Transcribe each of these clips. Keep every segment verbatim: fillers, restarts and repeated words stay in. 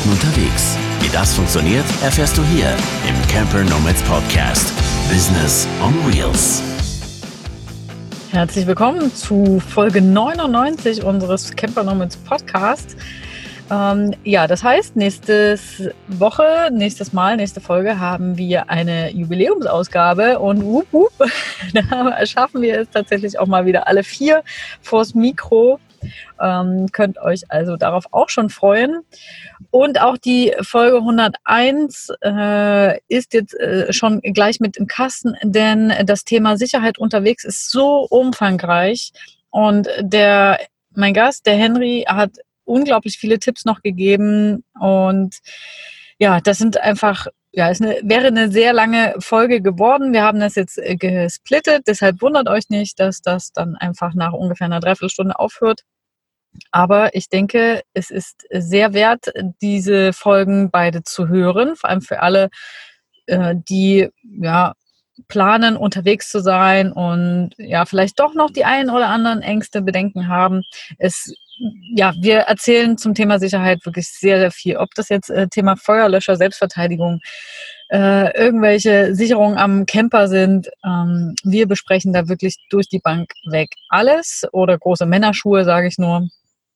Campen unterwegs. Wie das funktioniert, erfährst du hier im Camper Nomads Podcast. Business on Wheels. Herzlich willkommen zu Folge neunundneunzig unseres Camper Nomads Podcast. Ähm, ja, das heißt, nächste Woche, nächstes Mal, nächste Folge haben wir eine Jubiläumsausgabe und wup, wup, da schaffen wir es tatsächlich auch mal wieder alle vier vors Mikro. Ähm, könnt euch also darauf auch schon freuen. Und auch die Folge hunderteins äh, ist jetzt äh, schon gleich mit im Kasten, denn das Thema Sicherheit unterwegs ist so umfangreich. Und der, mein Gast, der Henry, hat unglaublich viele Tipps noch gegeben. Und ja, das sind einfach, ja, es eine, wäre eine sehr lange Folge geworden. Wir haben das jetzt äh, gesplittet, deshalb wundert euch nicht, dass das dann einfach nach ungefähr einer Dreiviertelstunde aufhört. Aber ich denke, es ist sehr wert, diese Folgen beide zu hören, vor allem für alle, die ja planen, unterwegs zu sein und ja vielleicht doch noch die ein oder anderen Ängste, Bedenken haben. Es, ja, wir erzählen zum Thema Sicherheit wirklich sehr, sehr viel. Ob das jetzt äh, Thema Feuerlöscher, Selbstverteidigung, äh, irgendwelche Sicherungen am Camper sind. Ähm, wir besprechen da wirklich durch die Bank weg alles oder große Männerschuhe, sage ich nur.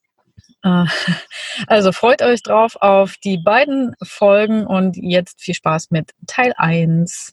Also freut euch drauf auf die beiden Folgen und jetzt viel Spaß mit Teil eins.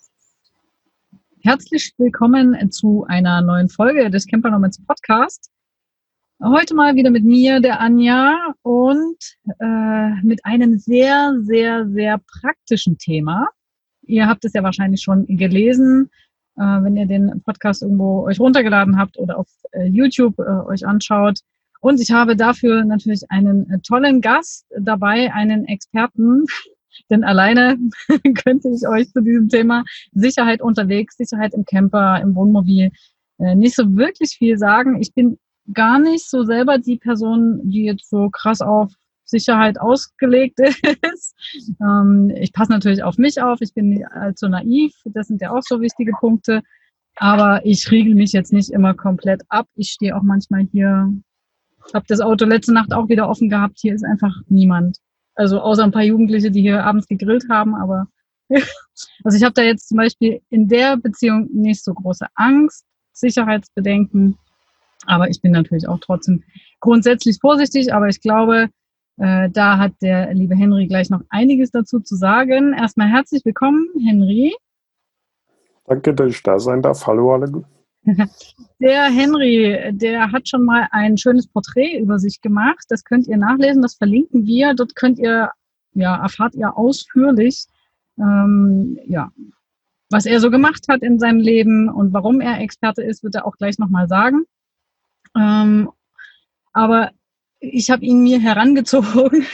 Herzlich willkommen zu einer neuen Folge des Camper Nomads Podcast. Heute mal wieder mit mir, der Anja, und äh, mit einem sehr, sehr, sehr praktischen Thema. Ihr habt es ja wahrscheinlich schon gelesen, äh, wenn ihr den Podcast irgendwo euch runtergeladen habt oder auf äh, YouTube äh, euch anschaut. Und ich habe dafür natürlich einen tollen Gast dabei, einen Experten, denn alleine könnte ich euch zu diesem Thema Sicherheit unterwegs, Sicherheit im Camper, im Wohnmobil nicht so wirklich viel sagen. Ich bin gar nicht so selber die Person, die jetzt so krass auf Sicherheit ausgelegt ist. Ich passe natürlich auf mich auf, ich bin nicht allzu naiv, das sind ja auch so wichtige Punkte, aber ich riegel mich jetzt nicht immer komplett ab. Ich stehe auch manchmal hier. Ich habe das Auto letzte Nacht auch wieder offen gehabt. Hier ist einfach niemand. Also außer ein paar Jugendliche, die hier abends gegrillt haben. Aber also ich habe da jetzt zum Beispiel in der Beziehung nicht so große Angst, Sicherheitsbedenken. Aber ich bin natürlich auch trotzdem grundsätzlich vorsichtig. Aber ich glaube, äh, da hat der liebe Henry gleich noch einiges dazu zu sagen. Erstmal herzlich willkommen, Henry. Danke, dass ich da sein darf. Hallo alle. Der Henry, der hat schon mal ein schönes Porträt über sich gemacht. Das könnt ihr nachlesen, das verlinken wir. Dort könnt ihr, ja, erfahrt ihr ausführlich, ähm, ja, was er so gemacht hat in seinem Leben und warum er Experte ist, wird er auch gleich nochmal sagen. Ähm, aber ich habe ihn mir herangezogen,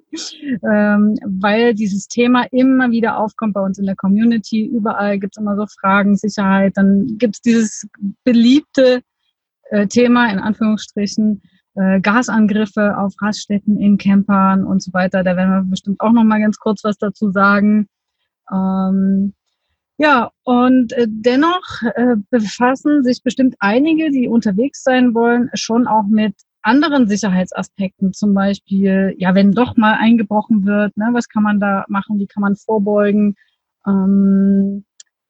ähm, weil dieses Thema immer wieder aufkommt bei uns in der Community. Überall gibt es immer so Fragen, Sicherheit. Dann gibt es dieses beliebte äh, Thema, in Anführungsstrichen, äh, Gasangriffe auf Raststätten in Campern und so weiter. Da werden wir bestimmt auch noch mal ganz kurz was dazu sagen. Ähm, ja, und äh, dennoch äh, befassen sich bestimmt einige, die unterwegs sein wollen, schon auch mit anderen Sicherheitsaspekten, zum Beispiel, ja, wenn doch mal eingebrochen wird, ne, was kann man da machen, wie kann man vorbeugen, ähm,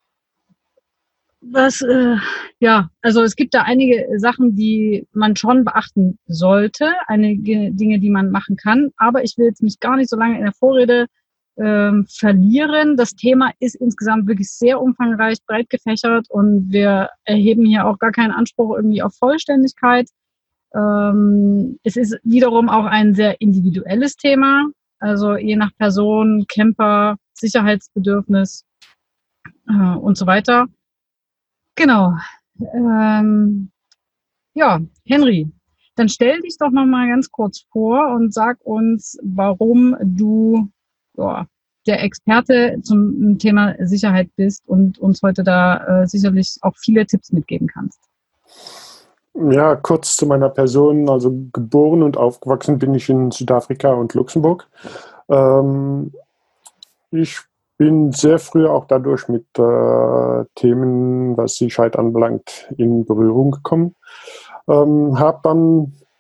was, äh, ja, also es gibt da einige Sachen, die man schon beachten sollte, einige Dinge, die man machen kann, aber ich will jetzt mich gar nicht so lange in der Vorrede ähm, verlieren. Das Thema ist insgesamt wirklich sehr umfangreich, breit gefächert und wir erheben hier auch gar keinen Anspruch irgendwie auf Vollständigkeit. Ähm, es ist wiederum auch ein sehr individuelles Thema, also je nach Person, Camper, Sicherheitsbedürfnis äh, und so weiter. Genau. Ähm, ja, Henry, dann stell dich doch noch mal ganz kurz vor und sag uns, warum du ja, der Experte zum Thema Sicherheit bist und uns heute da äh, sicherlich auch viele Tipps mitgeben kannst. Ja, kurz zu meiner Person. Also geboren und aufgewachsen bin ich in Südafrika und Luxemburg. Ähm, ich bin sehr früh auch dadurch mit äh, Themen, was Sicherheit anbelangt, in Berührung gekommen. Ähm, habe dann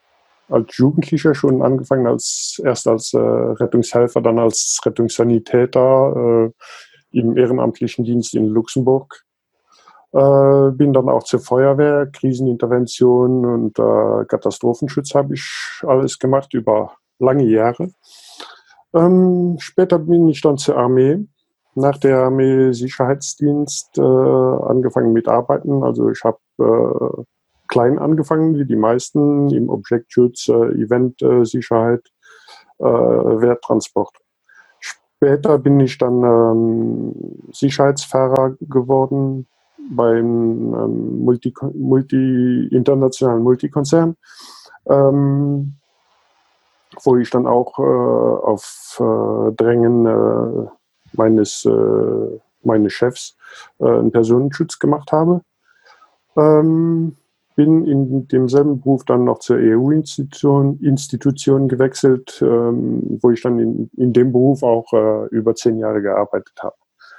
als Jugendlicher schon angefangen, als erst als äh, Rettungshelfer, dann als Rettungssanitäter äh, im ehrenamtlichen Dienst in Luxemburg. Äh, bin dann auch zur Feuerwehr, Krisenintervention und äh, Katastrophenschutz habe ich alles gemacht über lange Jahre. Ähm, später bin ich dann zur Armee. Nach der Armee Sicherheitsdienst äh, angefangen mit Arbeiten. Also ich habe äh, klein angefangen, wie die meisten, im Objektschutz, äh, Eventsicherheit, äh, Wehrtransport. Später bin ich dann ähm, Sicherheitsfahrer geworden beim ähm, Multi, Multi, internationalen Multikonzern, ähm, wo ich dann auch äh, auf äh, Drängen äh, meines, äh, meines Chefs äh, einen Personenschutz gemacht habe. Ähm, bin in demselben Beruf dann noch zur E U-Institution Institution gewechselt, ähm, wo ich dann in, in dem Beruf auch äh, über zehn Jahre gearbeitet habe.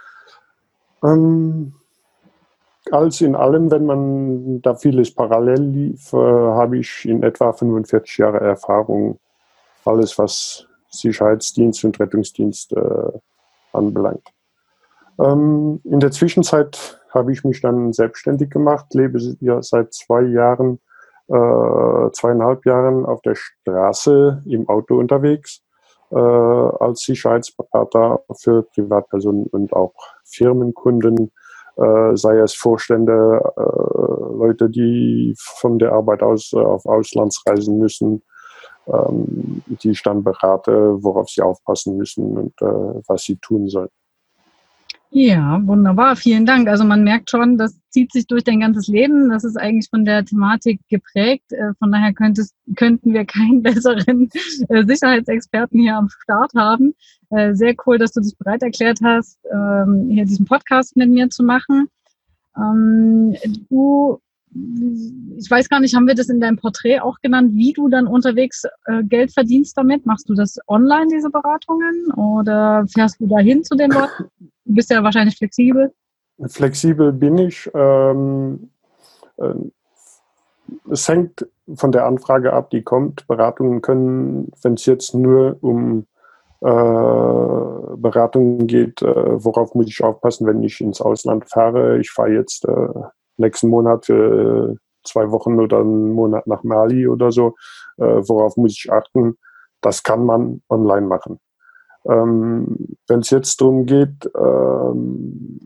Ähm, alles in allem, wenn man da vieles parallel lief, äh, habe ich in etwa fünfundvierzig Jahre Erfahrung, alles was Sicherheitsdienst und Rettungsdienst äh, anbelangt. Ähm, in der Zwischenzeit habe ich mich dann selbstständig gemacht, lebe ja seit zwei Jahren, äh, zweieinhalb Jahren auf der Straße im Auto unterwegs, äh, als Sicherheitsberater für Privatpersonen und auch Firmenkunden, äh, sei es Vorstände, äh, Leute, die von der Arbeit aus äh, auf Auslandsreisen müssen, ähm, die ich dann berate, worauf sie aufpassen müssen und äh, was sie tun sollen. Ja, wunderbar. Vielen Dank. Also man merkt schon, das zieht sich durch dein ganzes Leben. Das ist eigentlich von der Thematik geprägt. Von daher könntest, könnten wir keinen besseren Sicherheitsexperten hier am Start haben. Sehr cool, dass du dich bereit erklärt hast, hier diesen Podcast mit mir zu machen. Du, ich weiß gar nicht, haben wir das in deinem Porträt auch genannt, wie du dann unterwegs Geld verdienst damit? Machst du das online, diese Beratungen? Oder fährst du da hin zu den Leuten? Du bist ja wahrscheinlich flexibel. Flexibel bin ich. Ähm, äh, es hängt von der Anfrage ab, die kommt. Beratungen können, wenn es jetzt nur um äh, Beratungen geht, äh, worauf muss ich aufpassen, wenn ich ins Ausland fahre. Ich fahre jetzt äh, nächsten Monat für zwei Wochen oder einen Monat nach Mali oder so. Äh, worauf muss ich achten? Das kann man online machen. Ähm, wenn es jetzt darum geht, ähm,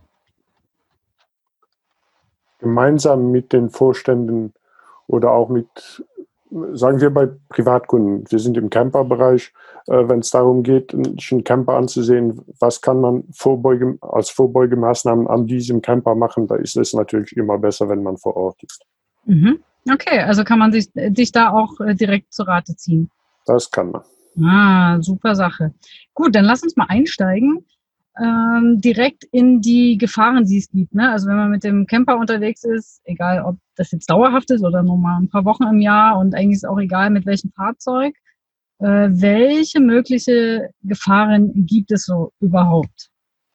gemeinsam mit den Vorständen oder auch mit, sagen wir bei Privatkunden, wir sind im Camperbereich, äh, wenn es darum geht, einen Camper anzusehen, was kann man Vorbeuge, als Vorbeugemaßnahmen an diesem Camper machen, da ist es natürlich immer besser, wenn man vor Ort ist. Mhm. Okay, also kann man sich, sich da auch äh, direkt zu Rate ziehen? Das kann man. Ah, super Sache. Gut, dann lass uns mal einsteigen, ähm, direkt in die Gefahren, die es gibt. Ne? Also wenn man mit dem Camper unterwegs ist, egal ob das jetzt dauerhaft ist oder nur mal ein paar Wochen im Jahr und eigentlich ist auch egal mit welchem Fahrzeug, äh, welche mögliche Gefahren gibt es so überhaupt?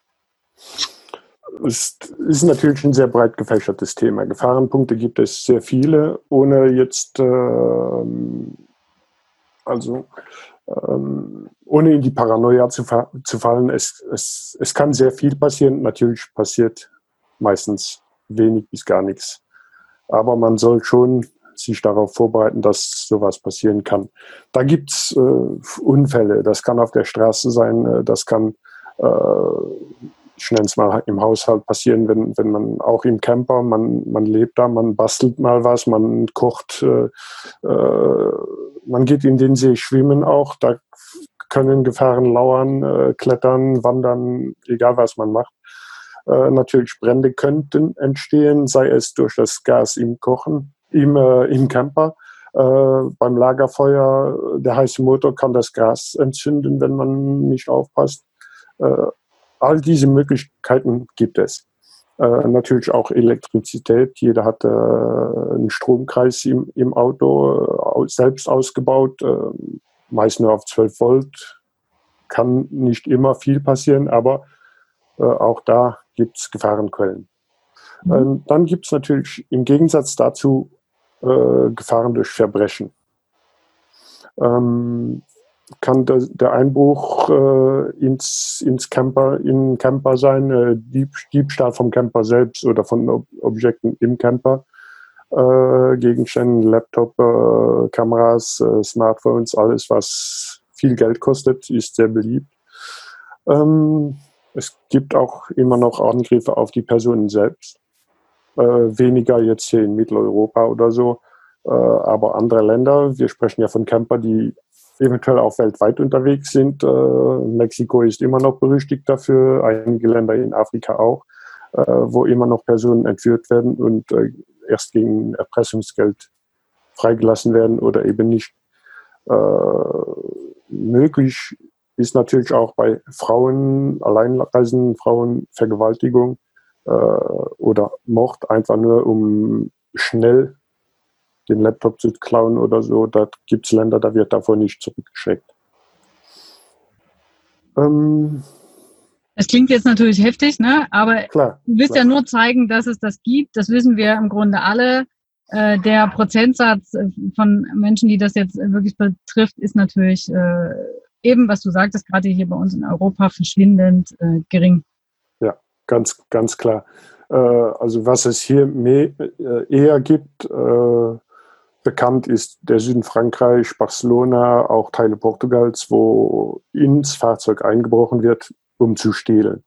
Es ist natürlich ein sehr breit gefächertes Thema. Gefahrenpunkte gibt es sehr viele, ohne jetzt äh, also ähm, ohne in die Paranoia zu, fa- zu fallen. Es, es, es kann sehr viel passieren. Natürlich passiert meistens wenig bis gar nichts. Aber man soll schon sich darauf vorbereiten, dass sowas passieren kann. Da gibt es äh, Unfälle. Das kann auf der Straße sein. Das kann, äh, ich nenne es mal, im Haushalt passieren, wenn, wenn man auch im Camper, man, man lebt da, man bastelt mal was, man kocht, äh, äh, man geht in den See schwimmen auch. Da können Gefahren lauern, äh, klettern, wandern, egal was man macht. Äh, natürlich Brände könnten entstehen, sei es durch das Gas im Kochen, im, äh, im Camper. Äh, beim Lagerfeuer, der heiße Motor kann das Gas entzünden, wenn man nicht aufpasst. Äh, all diese Möglichkeiten gibt es. Äh, natürlich auch Elektrizität. Jeder hat äh, einen Stromkreis im, im Auto äh, selbst ausgebaut, äh, meist nur auf zwölf Volt. Kann nicht immer viel passieren, aber äh, auch da gibt es Gefahrenquellen. Mhm. Ähm, dann gibt es natürlich im Gegensatz dazu äh, Gefahren durch Verbrechen. ähm, kann der, der Einbruch äh, ins, ins Camper, in Camper sein, äh, Dieb, Diebstahl vom Camper selbst oder von Ob Objekten im Camper, äh, Gegenständen, Laptop, äh, Kameras, äh, Smartphones, alles, was viel Geld kostet, ist sehr beliebt. Ähm, es gibt auch immer noch Angriffe auf die Personen selbst. Äh, weniger jetzt hier in Mitteleuropa oder so, äh, aber andere Länder. Wir sprechen ja von Camper, die eventuell auch weltweit unterwegs sind. Äh, Mexiko ist immer noch berüchtigt dafür, einige Länder in Afrika auch, äh, wo immer noch Personen entführt werden und äh, erst gegen Erpressungsgeld freigelassen werden oder eben nicht. Äh, möglich ist natürlich auch bei Frauen, alleinreisenden Frauen, Vergewaltigung äh, oder Mord, einfach nur um schnell den Laptop zu klauen oder so. Da gibt es Länder, da wird davor nicht zurückgeschreckt. Ähm, Es klingt jetzt natürlich heftig, ne? Aber klar, du willst klar. ja nur zeigen, dass es das gibt. Das wissen wir im Grunde alle. Äh, der Prozentsatz von Menschen, die das jetzt wirklich betrifft, ist natürlich äh, eben, was du sagtest, gerade hier bei uns in Europa verschwindend äh, gering. Ja, ganz, ganz klar. Äh, also was es hier mehr, äh, eher gibt, äh, bekannt ist der Süden Frankreich, Barcelona, auch Teile Portugals, wo ins Fahrzeug eingebrochen wird, um zu stehlen.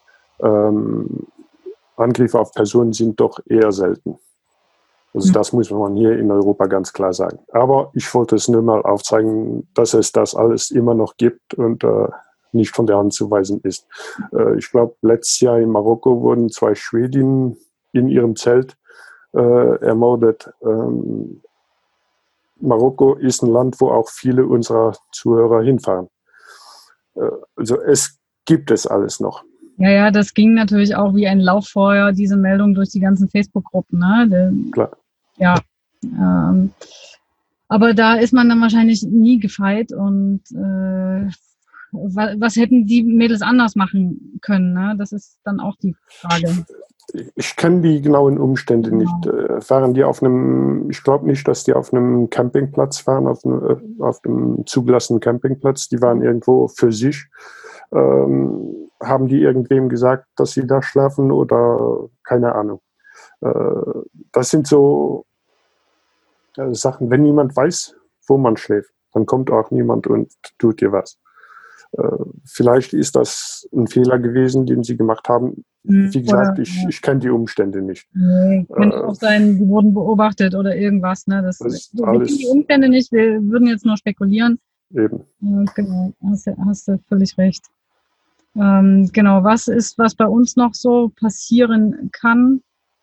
Ähm, Angriffe auf Personen sind doch eher selten. Also Mhm. das muss man hier in Europa ganz klar sagen. Aber ich wollte es nur mal aufzeigen, dass es das alles immer noch gibt und äh, nicht von der Hand zu weisen ist. Äh, ich glaube, letztes Jahr in Marokko wurden zwei Schwedinnen in ihrem Zelt äh, ermordet. Ähm, Marokko ist ein Land, wo auch viele unserer Zuhörer hinfahren. Äh, also es gibt es alles noch. Ja, ja, das ging natürlich auch wie ein Lauffeuer, diese Meldung durch die ganzen Facebook-Gruppen. Ne? Der, Klar. Ja. Ähm, aber da ist man dann wahrscheinlich nie gefeit. Und äh, was, was hätten die Mädels anders machen können? Ne? Das ist dann auch die Frage. Ich kenne die genauen Umstände ja. nicht. Äh, waren die auf einem, ich glaube nicht, dass die auf einem Campingplatz waren, auf einem, auf einem zugelassenen Campingplatz. Die waren irgendwo für sich. Ähm, haben die irgendwem gesagt, dass sie da schlafen oder keine Ahnung. Äh, das sind so äh, Sachen, wenn niemand weiß, wo man schläft, dann kommt auch niemand und tut dir was. Äh, vielleicht ist das ein Fehler gewesen, den sie gemacht haben. Wie gesagt, oder, ich, ja. ich kenne die Umstände nicht. Nee, kann äh, auch sein, die wurden beobachtet oder irgendwas. Ne? Das, das wir kennen die Umstände nicht, wir würden jetzt nur spekulieren. Eben. Ja, genau, hast, hast du völlig recht. Ähm, genau, was ist, was bei uns noch so passieren kann?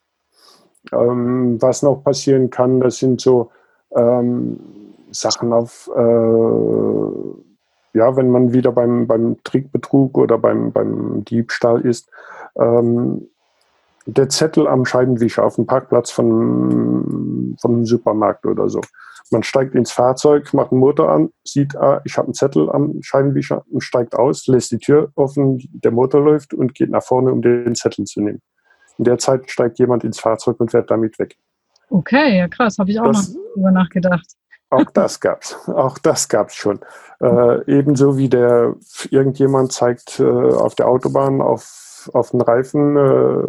Ähm, was noch passieren kann, das sind so ähm, Sachen auf... Äh, ja, wenn man wieder beim, beim Trickbetrug oder beim, beim Diebstahl ist, ähm, der Zettel am Scheibenwischer auf dem Parkplatz von, von einem Supermarkt oder so. Man steigt ins Fahrzeug, macht den Motor an, sieht, ah, ich habe einen Zettel am Scheibenwischer und steigt aus, lässt die Tür offen, der Motor läuft und geht nach vorne, um den Zettel zu nehmen. In der Zeit steigt jemand ins Fahrzeug und fährt damit weg. Okay, ja krass, habe ich auch das, noch drüber nachgedacht. Auch das gab's. Auch das gab's schon. Äh, ebenso wie der irgendjemand zeigt äh, auf der Autobahn auf, auf den Reifen, äh,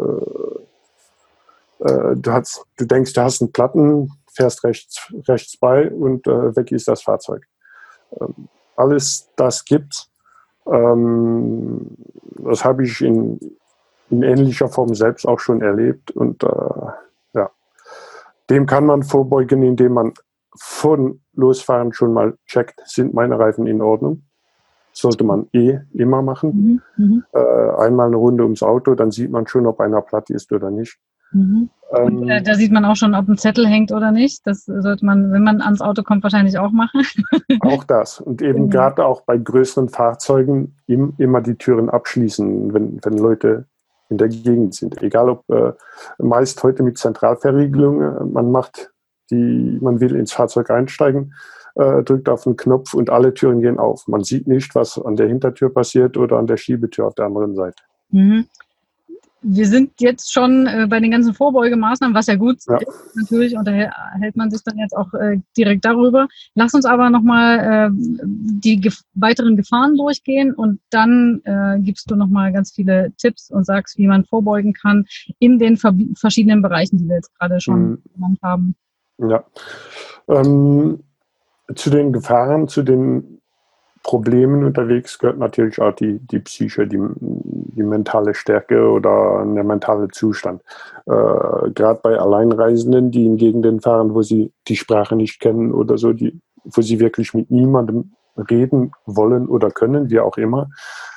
äh, du, hast, du denkst, du hast einen Platten, fährst rechts, rechts bei und äh, weg ist das Fahrzeug. Ähm, alles das gibt's. Ähm, das habe ich in, in ähnlicher Form selbst auch schon erlebt und äh, ja, dem kann man vorbeugen, indem man von Losfahren schon mal checkt, sind meine Reifen in Ordnung. Sollte man eh immer machen. Mhm, äh, einmal eine Runde ums Auto, dann sieht man schon, ob einer platt ist oder nicht. Mhm. Und, äh, da sieht man auch schon, ob ein Zettel hängt oder nicht. Das sollte man, wenn man ans Auto kommt, wahrscheinlich auch machen. Auch das. Und eben mhm. gerade auch bei größeren Fahrzeugen im, immer die Türen abschließen, wenn, wenn Leute in der Gegend sind. Egal ob, äh, meist heute mit Zentralverriegelung, äh, man macht die, man will ins Fahrzeug einsteigen, äh, drückt auf den Knopf und alle Türen gehen auf. Man sieht nicht, was an der Hintertür passiert oder an der Schiebetür auf der anderen Seite. Mhm. wir sind jetzt schon äh, bei den ganzen Vorbeugemaßnahmen, was ja gut Ja. ist, natürlich unterhält man sich dann jetzt auch äh, direkt darüber. Lass uns aber nochmal äh, die gef- weiteren Gefahren durchgehen und dann äh, gibst du nochmal ganz viele Tipps und sagst, wie man vorbeugen kann in den ver- verschiedenen Bereichen, die wir jetzt gerade schon Mhm. genannt haben. Ja. Ähm, zu den Gefahren, zu den Problemen unterwegs gehört natürlich auch die, die Psyche, die, die mentale Stärke oder der mentale Zustand. Äh, Gerade bei Alleinreisenden, die in Gegenden fahren, wo sie die Sprache nicht kennen oder so, die, wo sie wirklich mit niemandem reden wollen oder können, wie auch immer.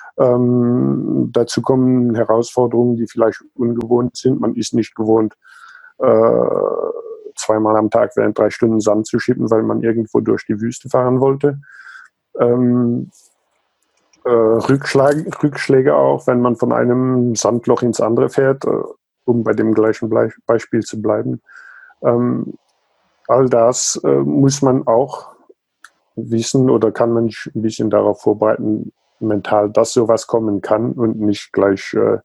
Ähm, dazu kommen Herausforderungen, die vielleicht ungewohnt sind. Man ist nicht gewohnt, äh, zweimal am Tag während drei Stunden Sand zu schippen, weil man irgendwo durch die Wüste fahren wollte. Ähm, äh, Rückschläge, Rückschläge auch, wenn man von einem Sandloch ins andere fährt, äh, um bei dem gleichen Blei- Beispiel zu bleiben. Ähm, all das äh, muss man auch wissen oder kann man sich ein bisschen darauf vorbereiten, mental, dass sowas kommen kann und nicht gleich äh,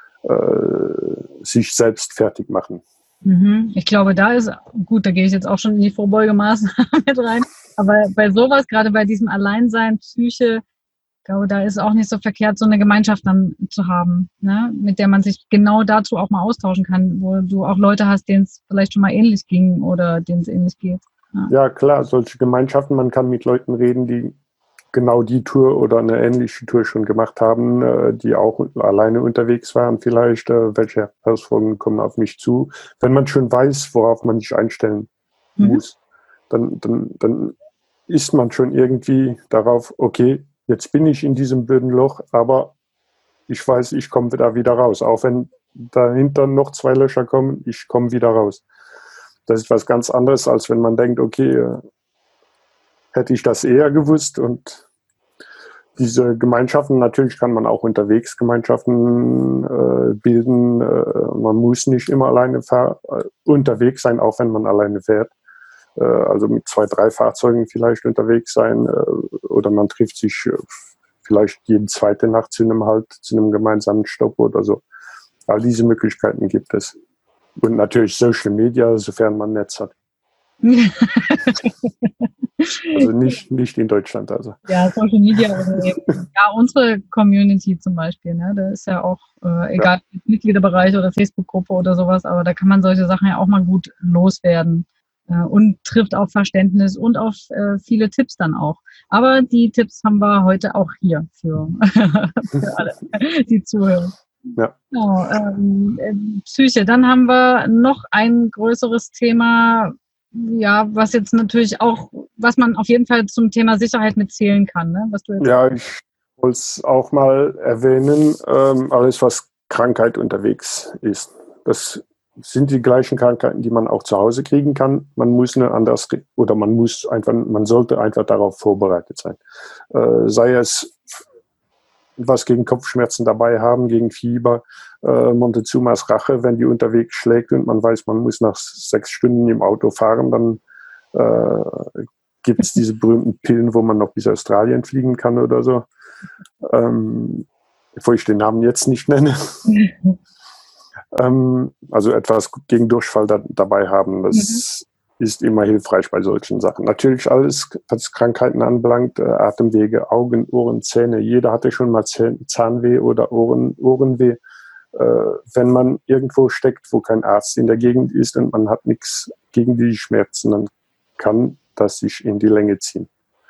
äh, sich selbst fertig machen. Mhm. Ich glaube, da ist, gut, da gehe ich jetzt auch schon in die Vorbeugemaßnahmen mit rein, aber bei sowas, gerade bei diesem Alleinsein, Psyche, ich glaube, da ist auch nicht so verkehrt, so eine Gemeinschaft dann zu haben, ne? Mit der man sich genau dazu auch mal austauschen kann, wo du auch Leute hast, denen es vielleicht schon mal ähnlich ging oder denen es ähnlich geht. Ja. Ja, klar, solche Gemeinschaften, man kann mit Leuten reden, die genau die Tour oder eine ähnliche Tour schon gemacht haben, äh, die auch alleine unterwegs waren vielleicht, äh, welche Herausforderungen kommen auf mich zu. Wenn man schon weiß, worauf man sich einstellen Mhm. muss, dann, dann, dann ist man schon irgendwie darauf, okay, jetzt bin ich in diesem blöden Loch, aber ich weiß, ich komme da wieder raus. Auch wenn dahinter noch zwei Löcher kommen, ich komme wieder raus. Das ist was ganz anderes, als wenn man denkt, okay, äh, hätte ich das eher gewusst. Und diese Gemeinschaften, natürlich kann man auch unterwegs Gemeinschaften äh, bilden. Äh, man muss nicht immer alleine fahr- äh, unterwegs sein, auch wenn man alleine fährt. Äh, also mit zwei, drei Fahrzeugen vielleicht unterwegs sein. Äh, oder man trifft sich äh, vielleicht jede zweite Nacht zu einem Halt, zu einem gemeinsamen Stopp oder so. All diese Möglichkeiten gibt es. Und natürlich Social Media, sofern man Netz hat. Also nicht, nicht in Deutschland. Also. Ja, Social Media oder eben, ja, unsere Community zum Beispiel, ne, da ist ja auch, äh, egal, ja. Mitgliederbereich oder Facebook-Gruppe oder sowas, aber da kann man solche Sachen ja auch mal gut loswerden äh, und trifft auf Verständnis und auf äh, viele Tipps dann auch. Aber die Tipps haben wir heute auch hier für, für alle, die zuhören. Ja. Genau, ähm, Psyche. Dann haben wir noch ein größeres Thema, ja, was jetzt natürlich auch, was man auf jeden Fall zum Thema Sicherheit mitzählen kann. Ne? Was du jetzt ja, ich wollte es auch mal erwähnen, ähm, alles was Krankheit unterwegs ist. Das sind die gleichen Krankheiten, die man auch zu Hause kriegen kann. Man muss eine anders oder man muss einfach, man sollte einfach darauf vorbereitet sein. Äh, sei es was gegen Kopfschmerzen dabei haben, gegen Fieber, äh, Montezumas Rache, wenn die unterwegs schlägt und man weiß, man muss nach sechs Stunden im Auto fahren, dann äh, gibt es diese berühmten Pillen, wo man noch bis Australien fliegen kann oder so. Ähm, bevor ich den Namen jetzt nicht nenne. ähm, also etwas gegen Durchfall da, dabei haben, das mhm. ist immer hilfreich bei solchen Sachen. Natürlich alles, was Krankheiten anbelangt, äh, Atemwege, Augen, Ohren, Zähne. Jeder hatte schon mal Zahnweh oder Ohren, Ohrenweh. Äh, wenn man irgendwo steckt, wo kein Arzt in der Gegend ist und man hat nichts gegen die Schmerzen, dann kann das sich in die Länge ziehen.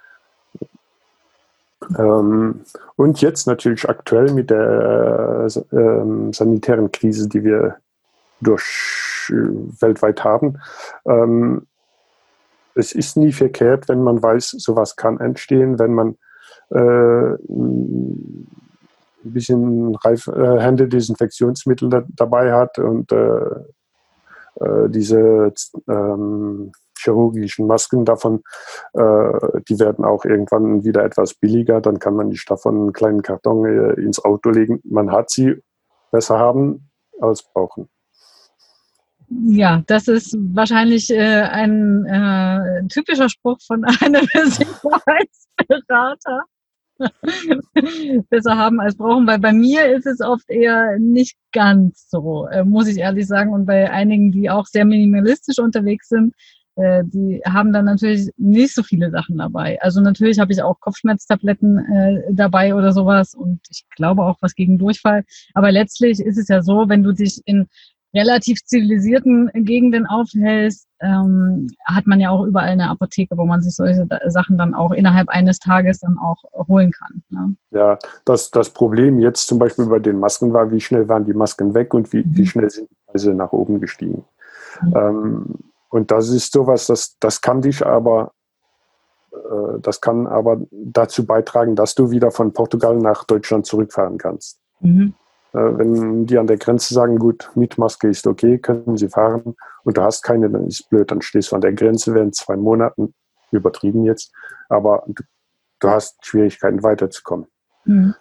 Ähm, und jetzt natürlich aktuell mit der äh, äh, sanitären Krise, die wir durch, äh, weltweit haben. Ähm, es ist nie verkehrt, wenn man weiß, sowas kann entstehen, wenn man äh, ein bisschen Reif, äh, Händedesinfektionsmittel da, dabei hat und äh, äh, diese ähm, chirurgischen Masken davon, äh, die werden auch irgendwann wieder etwas billiger, dann kann man nicht davon einen kleinen Karton äh, ins Auto legen. Man hat sie besser haben als brauchen. Ja, das ist wahrscheinlich äh, ein äh, typischer Spruch von einem Sicherheitsberater. besser haben als brauchen, weil bei mir ist es oft eher nicht ganz so, äh, muss ich ehrlich sagen. Und bei einigen, die auch sehr minimalistisch unterwegs sind, äh, die haben dann natürlich nicht so viele Sachen dabei. Also natürlich habe ich auch Kopfschmerztabletten äh, dabei oder sowas und ich glaube auch was gegen Durchfall. Aber letztlich ist es ja so, wenn du dich in relativ zivilisierten Gegenden aufhältst, ähm, hat man ja auch überall eine Apotheke, wo man sich solche Sachen dann auch innerhalb eines Tages dann auch holen kann. Ne? Ja, das, das Problem jetzt zum Beispiel bei den Masken war, wie schnell waren die Masken weg und wie, mhm. wie schnell sind die Preise nach oben gestiegen. Mhm. Ähm, und das ist sowas, das, das kann dich aber, äh, das kann aber dazu beitragen, dass du wieder von Portugal nach Deutschland zurückfahren kannst. Mhm. Wenn die an der Grenze sagen, gut, mit Maske ist okay, können sie fahren und du hast keine, dann ist blöd, dann stehst du an der Grenze während zwei Monaten, übertrieben jetzt, aber du, du hast Schwierigkeiten weiterzukommen. Mhm.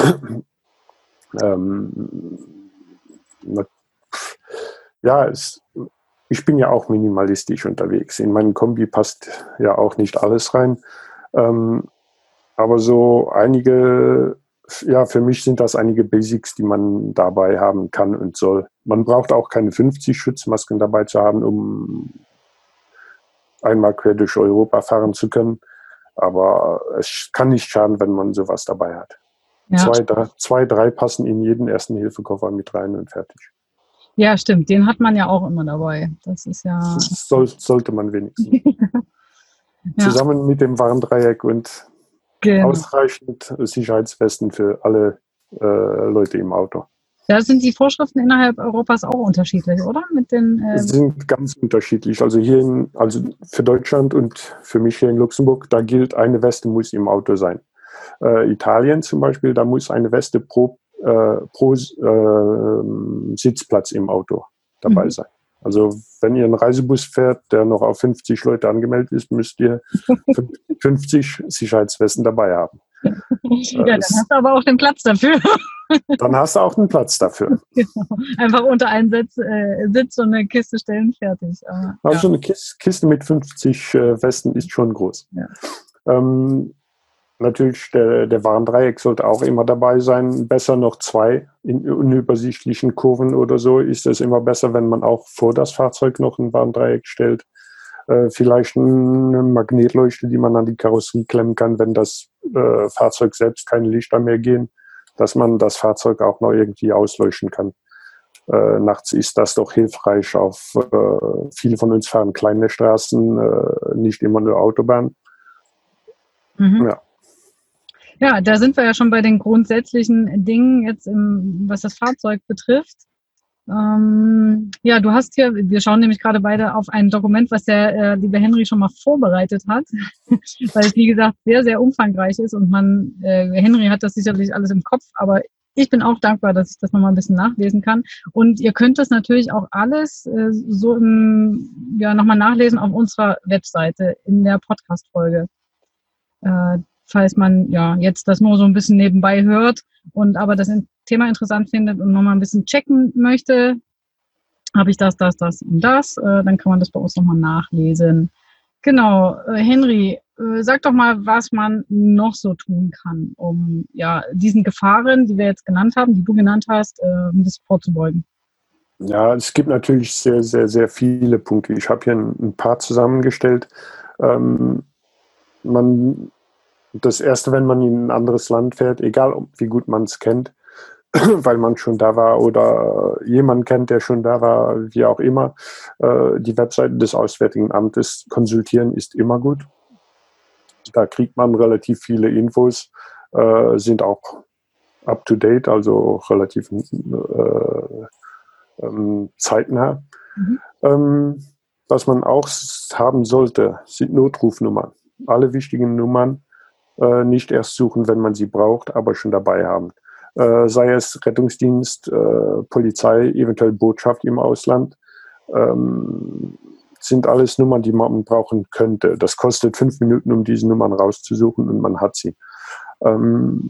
ähm, ja, es, ich bin ja auch minimalistisch unterwegs. In meinen Kombi passt ja auch nicht alles rein, ähm, aber so einige Ja, für mich sind das einige Basics, die man dabei haben kann und soll. Man braucht auch keine fünfzig Schutzmasken dabei zu haben, um einmal quer durch Europa fahren zu können. Aber es kann nicht schaden, wenn man sowas dabei hat. Ja. Zwei, drei, zwei, drei passen in jeden Ersten-Hilfe-Koffer mit rein und fertig. Ja, stimmt. Den hat man ja auch immer dabei. Das ist ja. Das soll, sollte man wenigstens. Ja. Zusammen mit dem Warndreieck und Genau. Ausreichend Sicherheitswesten für alle äh, Leute im Auto. Da sind die Vorschriften innerhalb Europas auch unterschiedlich, oder? Mit den, äh sind ganz unterschiedlich. Also hier in, also für Deutschland und für mich hier in Luxemburg, da gilt, eine Weste muss im Auto sein. Äh, Italien zum Beispiel, da muss eine Weste pro, äh, pro äh, Sitzplatz im Auto dabei mhm. sein. Also wenn ihr einen Reisebus fährt, der noch auf fünfzig Leute angemeldet ist, müsst ihr fünfzig Sicherheitswesten dabei haben. Ja, dann hast du aber auch den Platz dafür. Dann hast du auch einen Platz dafür. Genau. Einfach unter einen Sitz, äh, Sitz und eine Kiste stellen, fertig. Aber, also ja. eine Kiste mit fünfzig äh, Westen ist schon groß. Ja. Ähm, Natürlich, der, der Warndreieck sollte auch immer dabei sein. Besser noch zwei in unübersichtlichen Kurven oder so. Ist es immer besser, wenn man auch vor das Fahrzeug noch ein Warndreieck stellt. Äh, vielleicht eine Magnetleuchte, die man an die Karosserie klemmen kann, wenn das äh, Fahrzeug selbst keine Lichter mehr gehen, dass man das Fahrzeug auch noch irgendwie ausleuchten kann. Äh, nachts ist das doch hilfreich. Auf äh, viele von uns fahren kleine Straßen, äh, nicht immer nur Autobahn. Mhm. Ja. Ja, da sind wir ja schon bei den grundsätzlichen Dingen jetzt, im, was das Fahrzeug betrifft. Ähm, ja, du hast hier, wir schauen nämlich gerade beide auf ein Dokument, was der äh, liebe Henry schon mal vorbereitet hat, weil es, wie gesagt, sehr, sehr umfangreich ist und man, äh, Henry hat das sicherlich alles im Kopf, aber ich bin auch dankbar, dass ich das nochmal ein bisschen nachlesen kann. Und ihr könnt das natürlich auch alles äh, so im, ja, nochmal nachlesen auf unserer Webseite in der Podcast-Folge. Äh, falls man ja jetzt das nur so ein bisschen nebenbei hört und aber das Thema interessant findet und nochmal ein bisschen checken möchte, habe ich das, das, das und das, äh, dann kann man das bei uns nochmal nachlesen. Genau, äh, Henry, äh, sag doch mal, was man noch so tun kann, um ja diesen Gefahren, die wir jetzt genannt haben, die du genannt hast, äh, ein bisschen vorzubeugen. Ja, es gibt natürlich sehr, sehr, sehr viele Punkte. Ich habe hier ein, ein paar zusammengestellt. Ähm, man Das Erste, wenn man in ein anderes Land fährt, egal wie gut man es kennt, weil man schon da war oder jemand kennt, der schon da war, wie auch immer, äh, die Webseite des Auswärtigen Amtes konsultieren ist immer gut. Da kriegt man relativ viele Infos, äh, sind auch up-to-date, also relativ äh, ähm, zeitnah. Mhm. Ähm, was man auch haben sollte, sind Notrufnummern. Alle wichtigen Nummern Äh, nicht erst suchen, wenn man sie braucht, aber schon dabei haben. Äh, sei es Rettungsdienst, äh, Polizei, eventuell Botschaft im Ausland, ähm, sind alles Nummern, die man brauchen könnte. Das kostet fünf Minuten, um diese Nummern rauszusuchen und man hat sie. Ähm,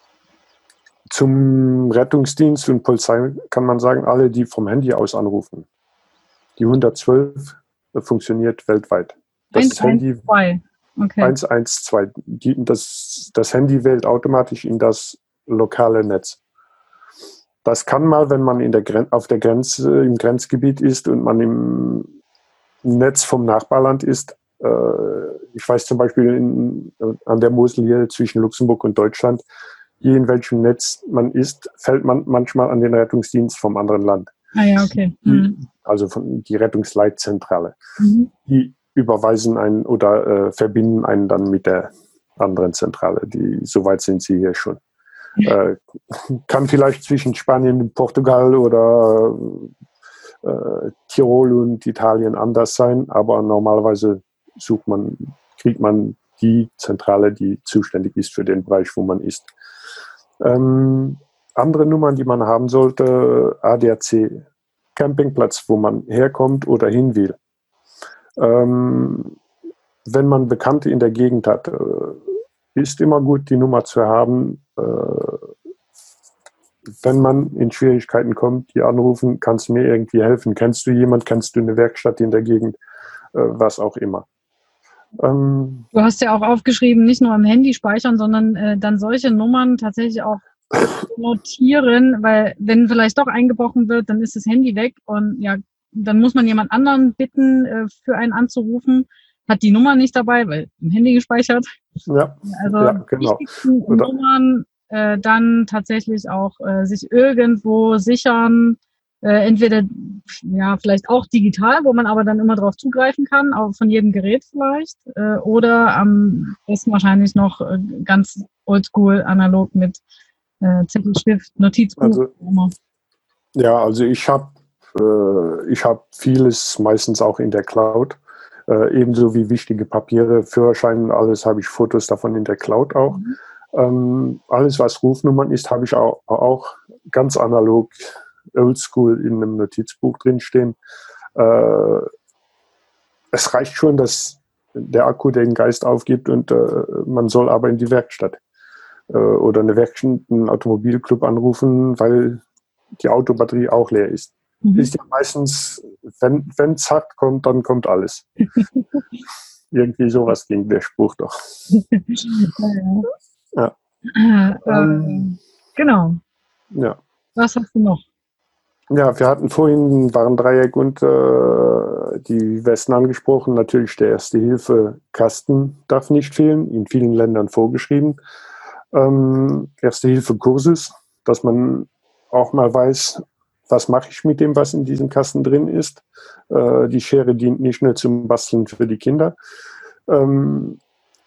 zum Rettungsdienst und Polizei kann man sagen, alle, die vom Handy aus anrufen. Die hundertzwölf funktioniert weltweit. Das eins eins zwei. Okay. eins eins zwei. Die, das, das Handy wählt automatisch in das lokale Netz. Das kann mal, wenn man in der Gren- auf der Grenze, im Grenzgebiet ist und man im Netz vom Nachbarland ist. Äh, ich weiß zum Beispiel in, an der Mosel hier zwischen Luxemburg und Deutschland, je in welchem Netz man ist, fällt man manchmal an den Rettungsdienst vom anderen Land. Ah ja, okay. Mhm. Also von die Rettungsleitzentrale. Mhm. Die überweisen einen oder äh, verbinden einen dann mit der anderen Zentrale. Die, soweit sind sie hier schon. Äh, kann vielleicht zwischen Spanien und Portugal oder äh, Tirol und Italien anders sein, aber normalerweise sucht man, kriegt man die Zentrale, die zuständig ist für den Bereich, wo man ist. Ähm, andere Nummern, die man haben sollte, A D A C, Campingplatz, wo man herkommt oder hin will. Ähm, wenn man Bekannte in der Gegend hat, äh, ist immer gut, die Nummer zu haben. Äh, wenn man in Schwierigkeiten kommt, die anrufen, kannst du mir irgendwie helfen? Kennst du jemanden? Kennst du eine Werkstatt in der Gegend? Äh, was auch immer. Ähm, Du hast ja auch aufgeschrieben, nicht nur am Handy speichern, sondern äh, dann solche Nummern tatsächlich auch notieren, weil wenn vielleicht doch eingebrochen wird, dann ist das Handy weg und ja, dann muss man jemand anderen bitten, äh, für einen anzurufen, hat die Nummer nicht dabei, weil im Handy gespeichert. ja, Also ja, die genau. wichtigsten Oder, Nummern äh, dann tatsächlich auch äh, sich irgendwo sichern, äh, entweder ja vielleicht auch digital, wo man aber dann immer drauf zugreifen kann, auch von jedem Gerät vielleicht, äh, oder am besten wahrscheinlich noch äh, ganz oldschool analog mit äh, Zettel, Stift, Notizbuch. also, ja, also ich habe äh, ich hab vieles meistens auch in der Cloud. Äh, ebenso wie wichtige Papiere, Führerschein und alles, habe ich Fotos davon in der Cloud auch. Mhm. Ähm, alles, was Rufnummern ist, habe ich auch, auch ganz analog, oldschool in einem Notizbuch drinstehen. Äh, es reicht schon, dass der Akku den Geist aufgibt und äh, man soll aber in die Werkstatt äh, oder eine Werkstatt, einen Automobilclub anrufen, weil die Autobatterie auch leer ist. Mhm. Ist ja meistens, wenn wenn zack kommt, dann kommt alles. Irgendwie sowas ging der Spruch doch. Ja. Ja. Äh, Ähm, genau. ja. Was hast du noch? Ja, wir hatten vorhin Warndreieck und äh, die Westen angesprochen. Natürlich der Erste-Hilfe-Kasten darf nicht fehlen, in vielen Ländern vorgeschrieben. Ähm, Erste-Hilfe-Kurses, dass man auch mal weiß, was mache ich mit dem, was in diesem Kasten drin ist. Äh, die Schere dient nicht nur zum Basteln für die Kinder. Ähm,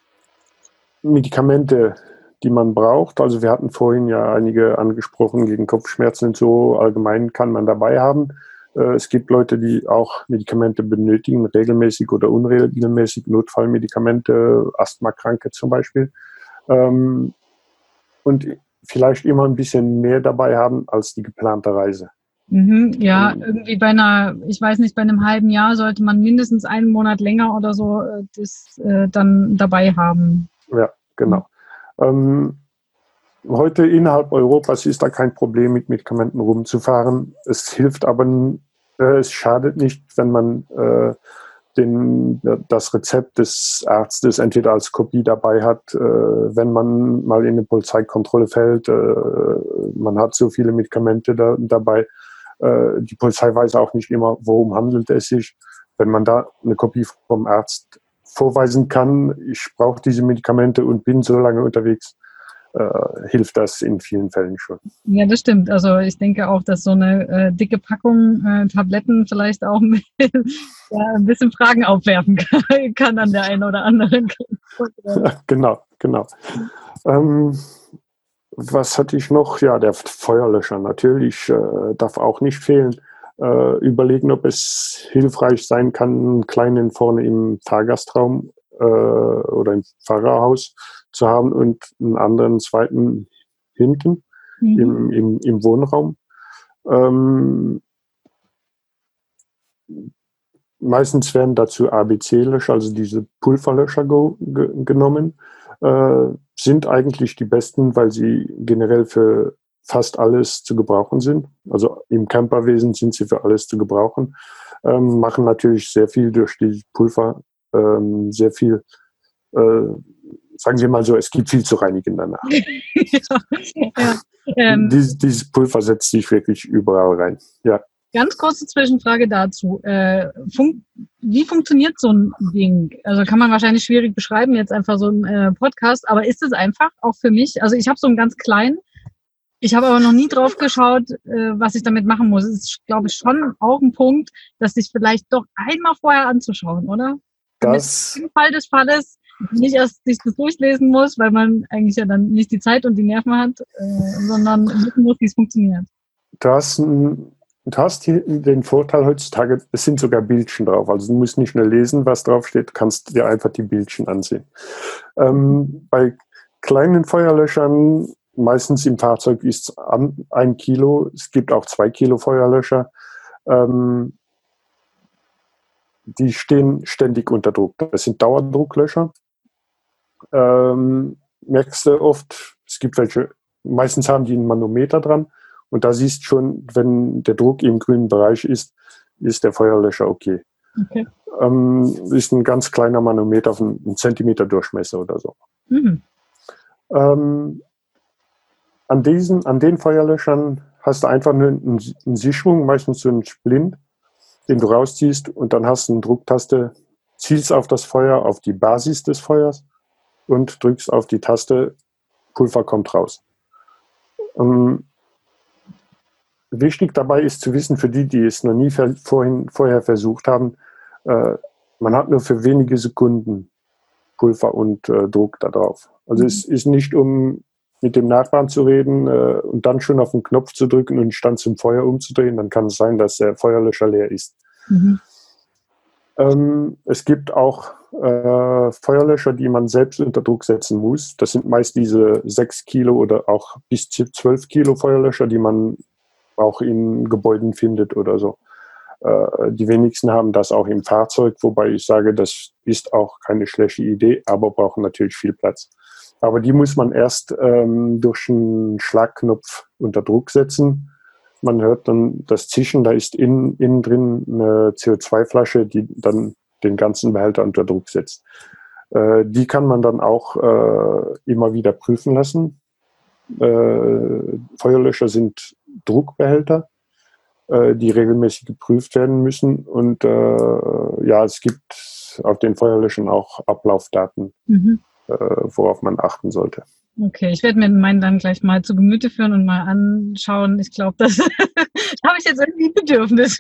Medikamente, die man braucht. Also wir hatten vorhin ja einige angesprochen gegen Kopfschmerzen und so. Allgemein kann man dabei haben. Äh, es gibt Leute, die auch Medikamente benötigen, regelmäßig oder unregelmäßig, Notfallmedikamente, Asthmakranke zum Beispiel. Ähm, und vielleicht immer ein bisschen mehr dabei haben als die geplante Reise. Mhm, ja, irgendwie bei einer, ich weiß nicht, bei einem halben Jahr sollte man mindestens einen Monat länger oder so äh, das äh, dann dabei haben. Ja, genau. Mhm. Ähm, heute innerhalb Europas ist da kein Problem, mit Medikamenten rumzufahren. Es hilft aber, äh, es schadet nicht, wenn man äh, den, das Rezept des Arztes entweder als Kopie dabei hat, äh, wenn man mal in eine Polizeikontrolle fällt. Äh, man hat so viele Medikamente da, dabei. Äh, die Polizei weiß auch nicht immer, worum handelt es sich. Wenn man da eine Kopie vom Arzt vorweisen kann, ich brauche diese Medikamente und bin so lange unterwegs, äh, hilft das in vielen Fällen schon. Ja, das stimmt. Also ich denke auch, dass so eine äh, dicke Packung äh, Tabletten vielleicht auch mit, ja, ein bisschen Fragen aufwerfen kann, kann an der einen oder anderen. Genau, genau. Ähm, was hatte ich noch? Ja, der Feuerlöscher natürlich äh, darf auch nicht fehlen. Äh, überlegen, ob es hilfreich sein kann, einen kleinen vorne im Fahrgastraum äh, oder im Fahrerhaus zu haben und einen anderen zweiten hinten mhm. im, im, im Wohnraum. Ähm, meistens werden dazu A B C-Löscher, also diese Pulverlöscher go, ge, genommen. Äh, sind eigentlich die besten, weil sie generell für fast alles zu gebrauchen sind. Also im Camperwesen sind sie für alles zu gebrauchen. Ähm, machen natürlich sehr viel durch die Pulver, ähm, sehr viel äh, sagen wir mal so, es gibt viel zu reinigen danach. ja, ja. Ähm, Dies, dieses Pulver setzt sich wirklich überall rein. Ja. Ganz kurze Zwischenfrage dazu. Äh, fun- wie funktioniert so ein Ding? Also kann man wahrscheinlich schwierig beschreiben, jetzt einfach so im äh, Podcast, aber ist es einfach auch für mich? Also ich habe so einen ganz kleinen, ich habe aber noch nie drauf geschaut, äh, was ich damit machen muss. Es ist, glaube ich, schon auch ein Punkt, dass sich vielleicht doch einmal vorher anzuschauen, oder? Damit Das, im Fall des Falles nicht erst sich das durchlesen muss, weil man eigentlich ja dann nicht die Zeit und die Nerven hat, äh, sondern wissen muss, wie es funktioniert. das, du hast hier den Vorteil heutzutage, es sind sogar Bildchen drauf. Also du musst nicht nur lesen, was draufsteht, kannst dir einfach die Bildchen ansehen. Ähm, bei kleinen Feuerlöschern, meistens im Fahrzeug ist es ein Kilo, es gibt auch zwei Kilo Feuerlöscher, ähm, die stehen ständig unter Druck. Das sind Dauerdrucklöscher. Ähm, merkst du oft, es gibt welche, meistens haben die einen Manometer dran und da siehst du schon, wenn der Druck im grünen Bereich ist, ist der Feuerlöscher okay. Okay. Ähm, ist ein ganz kleiner Manometer auf einen Zentimeter Durchmesser oder so. Mhm. Ähm, an, diesen, an den Feuerlöschern hast du einfach nur einen, einen Sicherung, meistens so einen Splint, den du rausziehst und dann hast du eine Drucktaste, zielst auf das Feuer, auf die Basis des Feuers und drückst auf die Taste, Pulver kommt raus. Ähm, wichtig dabei ist zu wissen, für die, die es noch nie ver- vorhin, vorher versucht haben, äh, man hat nur für wenige Sekunden Pulver und äh, Druck da drauf. Also mhm. es ist nicht, um mit dem Nachbarn zu reden äh, und dann schon auf den Knopf zu drücken und den Stand zum Feuer umzudrehen, dann kann es sein, dass der Feuerlöscher leer ist. Mhm. Ähm, es gibt auch äh, Feuerlöscher, die man selbst unter Druck setzen muss. Das sind meist diese sechs Kilo oder auch bis zu zwölf Kilo Feuerlöscher, die man auch in Gebäuden findet oder so. Äh, die wenigsten haben das auch im Fahrzeug, wobei ich sage, das ist auch keine schlechte Idee, aber brauchen natürlich viel Platz. Aber die muss man erst ähm, durch einen Schlagknopf unter Druck setzen. Man hört dann das Zischen, da ist innen, innen drin eine C O zwei Flasche, die dann den ganzen Behälter unter Druck setzt. Äh, die kann man dann auch äh, immer wieder prüfen lassen. Äh, Feuerlöscher sind Druckbehälter, äh, die regelmäßig geprüft werden müssen. Und äh, ja, es gibt auf den Feuerlöschern auch Ablaufdaten, mhm. äh, worauf man achten sollte. Okay, ich werde mir meinen dann gleich mal zu Gemüte führen und mal anschauen. Ich glaube, das habe ich jetzt irgendwie Bedürfnis.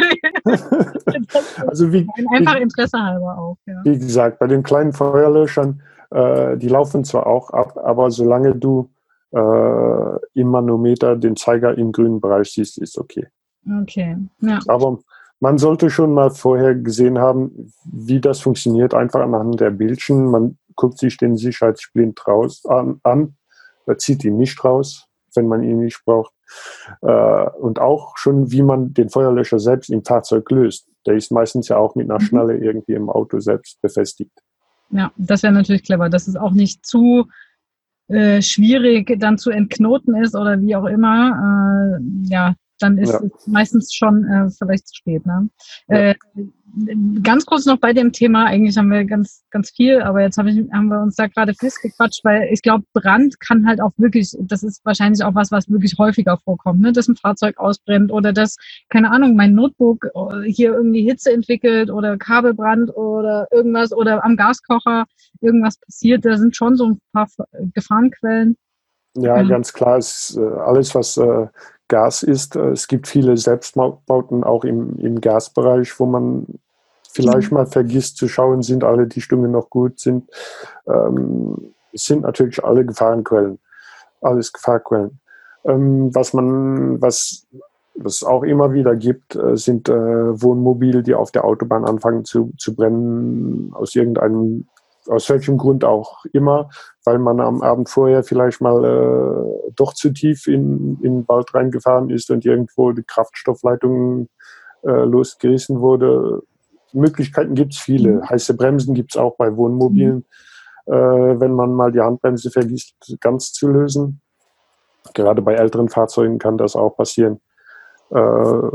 Also wie, einfach Interesse halber auch. Ja. Wie gesagt, bei den kleinen Feuerlöschern, äh, die laufen zwar auch ab, aber solange du äh, im Manometer den Zeiger im grünen Bereich siehst, ist okay. Okay, ja. Aber man sollte schon mal vorher gesehen haben, wie das funktioniert, einfach anhand der Bildchen. Man guckt sich den Sicherheitssplint raus an, an zieht ihn nicht raus, wenn man ihn nicht braucht. Äh, und auch schon, wie man den Feuerlöscher selbst im Fahrzeug löst. Der ist meistens ja auch mit einer Schnalle irgendwie im Auto selbst befestigt. Ja, das wäre natürlich clever, dass es auch nicht zu äh, schwierig dann zu entknoten ist oder wie auch immer. Äh, ja, dann ist ja. es meistens schon äh, vielleicht zu spät. Ne? Ja. Äh, ganz kurz noch bei dem Thema, eigentlich haben wir ganz ganz viel, aber jetzt hab ich, haben wir uns da gerade festgequatscht, weil ich glaube, Brand kann halt auch wirklich, das ist wahrscheinlich auch was, was wirklich häufiger vorkommt, ne? Dass ein Fahrzeug ausbrennt oder dass, keine Ahnung, mein Notebook hier irgendwie Hitze entwickelt oder Kabelbrand oder irgendwas oder am Gaskocher irgendwas passiert. Da sind schon so ein paar Gefahrenquellen. Ja, ja. Ganz klar, ist äh, alles, was äh, Gas ist. Äh, es gibt viele Selbstbauten auch im, im Gasbereich, wo man vielleicht mhm. mal vergisst zu schauen, sind alle Dichtungen noch gut, sind, ähm, sind natürlich alle Gefahrenquellen, alles Gefahrquellen. Ähm, was man, was es auch immer wieder gibt, äh, sind äh, Wohnmobile, die auf der Autobahn anfangen zu, zu brennen, aus irgendeinem aus welchem Grund auch immer, weil man am Abend vorher vielleicht mal äh, doch zu tief in, in den Wald reingefahren ist und irgendwo die Kraftstoffleitung äh, losgerissen wurde. Möglichkeiten gibt es viele. Mhm. Heiße Bremsen gibt es auch bei Wohnmobilen, mhm. äh, wenn man mal die Handbremse vergisst, ganz zu lösen. Gerade bei älteren Fahrzeugen kann das auch passieren. Äh,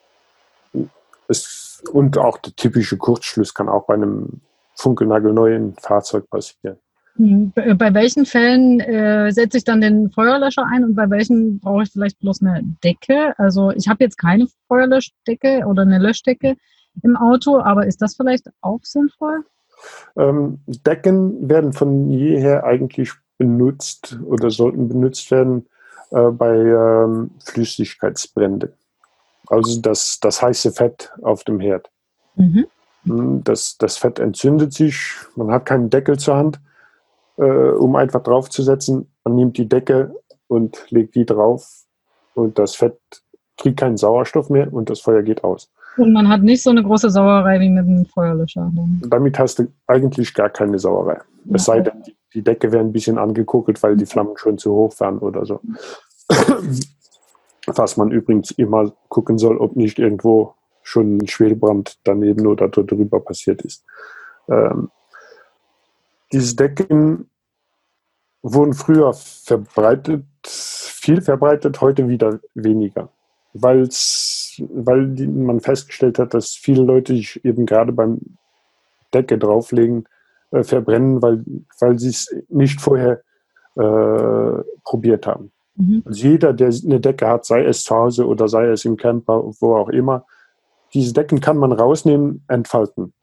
es, und auch der typische Kurzschluss kann auch bei einem funkelnagelneuen Fahrzeug passieren. Hm, Bei bei welchen Fällen äh, setze ich dann den Feuerlöscher ein und bei welchen brauche ich vielleicht bloß eine Decke? Also ich habe jetzt keine Feuerlöschdecke oder eine Löschdecke im Auto, aber ist das vielleicht auch sinnvoll? Ähm, Decken werden von jeher eigentlich benutzt oder sollten benutzt werden äh, bei ähm, Flüssigkeitsbränden. Also das, das heiße Fett auf dem Herd. Mhm. Hm, Das, das Fett entzündet sich, man hat keinen Deckel zur Hand, äh, um einfach draufzusetzen. Man nimmt die Decke und legt die drauf und das Fett kriegt keinen Sauerstoff mehr und das Feuer geht aus. Und man hat nicht so eine große Sauerei wie mit einem Feuerlöscher. Dann. Damit hast du eigentlich gar keine Sauerei. Ja. Es sei denn, die, die Decke wäre ein bisschen angekuckelt, weil die Flammen schon zu hoch waren oder so. Was man übrigens immer gucken soll, ob nicht irgendwo schon ein Schwelbrand daneben oder darüber passiert ist. Ähm, diese Decken wurden früher verbreitet, viel verbreitet, heute wieder weniger. Weil's, weil die, man festgestellt hat, dass viele Leute sich eben gerade beim Decke drauflegen, äh, verbrennen, weil, weil sie es nicht vorher äh, probiert haben. Mhm. Also jeder, der eine Decke hat, sei es zu Hause oder sei es im Camper, wo auch immer, diese Decken kann man rausnehmen, entfalten.